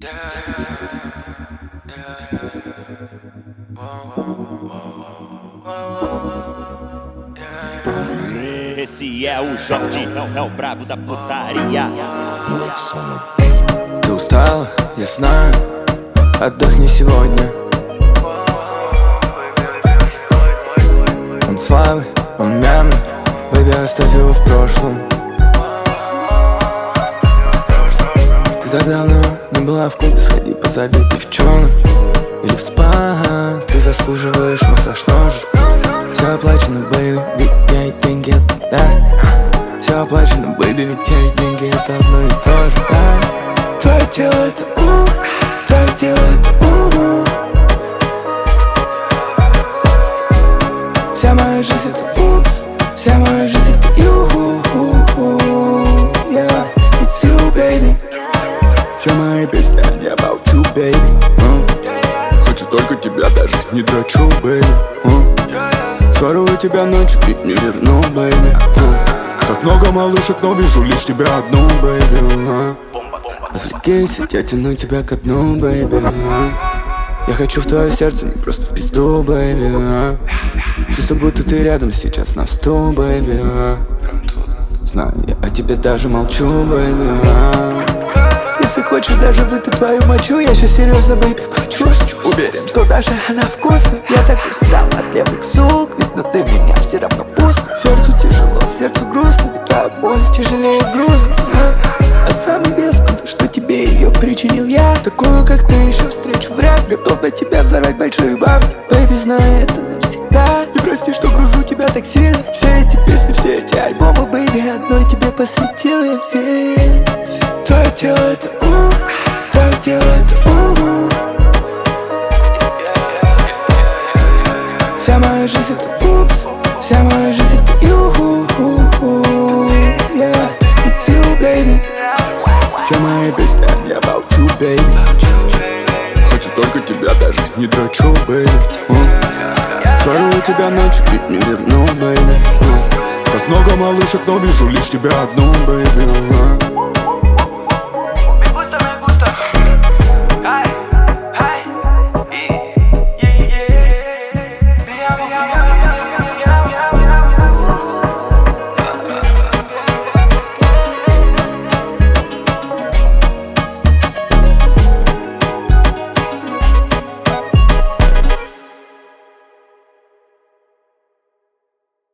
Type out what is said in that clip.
Esse é o Jorge, é o brabo da putaria. Ты устала, я знаю, отдохни сегодня. Он слабый, он мямлив, бэйби, оставь его в прошлом. Ты так давно не была в клубе, сходи позови девчонок или в спа. Ты заслуживаешь массаж ножек. Все оплачено, бэйби, ведь я и деньги, да. Все оплачено, бэйби, ведь я и деньги, это одно и то же, да. Твое тело это твое тело это Вся моя жизнь это упс, вся моя жизнь это yeah, it's you, baby. Вся моя песня не about you, baby. Хочу только тебя, даже не дрочу, baby. Сворую тебя ночью и не верну, baby. Так много малышек, но вижу лишь тебя одну, baby. Развлекись, я тяну тебя ко дну, baby. Я хочу в твое сердце, не просто в пизду, baby. Чувство, будто ты рядом сейчас на стул, baby. Знаю, я о тебе даже молчу, baby. Если хочешь даже выпить твою мочу, я сейчас серьезно, baby, почувствую. Уверен, что даже она вкусная. Я так устал от левых сук, ведь внутри меня все равно пусто. Сердцу тяжело, сердцу грустно, ведь твоя боль тяжелее груза. А самый беспонт, что тебе ее причинил я. Такую, как ты, еще встречу вряд. Готов на тебя взорвать большие бабки, baby, знаю это навсегда. И прости, что гружу тебя так сильно. Все эти песни, все эти альбомы, baby, одной тебе посвятил я ведь. Твое тело это твое тело это Вся моя жизнь это упс, вся моя жизнь это yeah, it's you, baby. Вся моя песня не about you, baby. Хочу только тебя, даже не дрочу, baby. Сворую тебя ночью и не верну, baby. Так много малышек, но вижу лишь тебя одну, baby.